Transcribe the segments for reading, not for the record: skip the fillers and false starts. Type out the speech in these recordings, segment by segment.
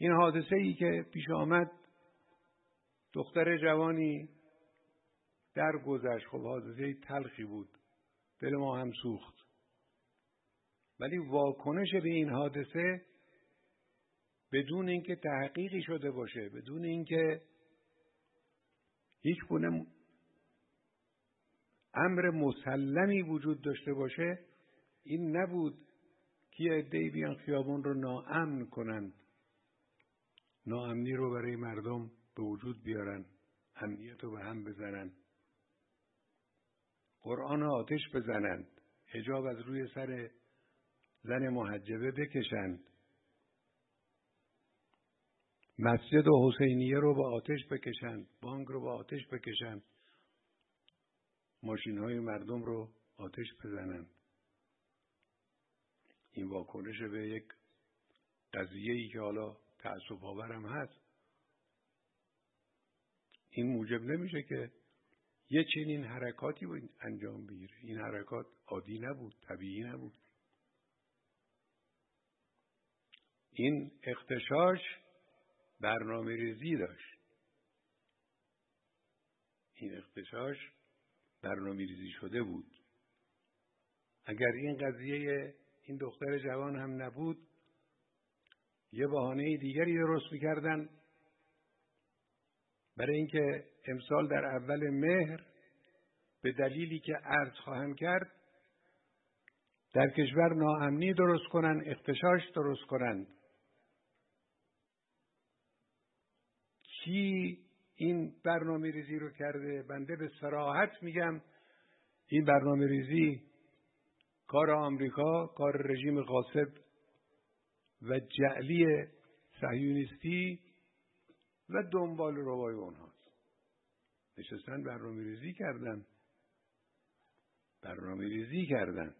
این حادثه ای که پیش آمد، دختر جوانی درگذشت. خب حادثه تلخی بود، دل ما هم سوخت. ولی واکنش به این حادثه بدون اینکه تحقیقی شده باشه، بدون اینکه هیچ گونه امر مسلمی وجود داشته باشه، این نبود که عده‌ای بیان خیابون رو ناامن کنند، ناامنی رو برای مردم به وجود بیارن، امنیت رو به هم بزنن، قرآن آتش بزنند، حجاب از روی سر زن محجبه بکشند، مسجد و حسینیه رو با آتش بکشند، بانک رو با آتش بکشند، ماشین‌های مردم رو آتش بزنند. این واکنش به یک قضیه‌ای که حالا تأسف‌آور هم هست، این موجب نمیشه که یه چنین حرکاتی انجام بگیره. این حرکات عادی نبود، طبیعی نبود. این اغتشاش برنامه ریزی داشت. این اغتشاش برنامه ریزی شده بود. اگر این قضیه این دختر جوان هم نبود، یه بهانه دیگری درست می‌کردن برای اینکه امسال در اول مهر به دلیلی که عرض خواهم کرد در کشور ناامنی درست کنن، اغتشاش درست کنن. کی این برنامه ریزی رو کرده؟ بنده به صراحت میگم این برنامه ریزی کار آمریکا، کار رژیم غاصب و جعلی صهیونیستی و دنبال روای اونهاست. نشستن برنامه ریزی کردن.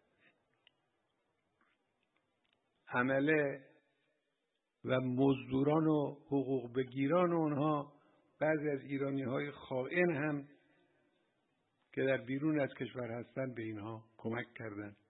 عمله و مزدوران و حقوق بگیران اونها، بعضی از ایرانی‌های خائن هم که در بیرون از کشور هستن، به اینها کمک کردن.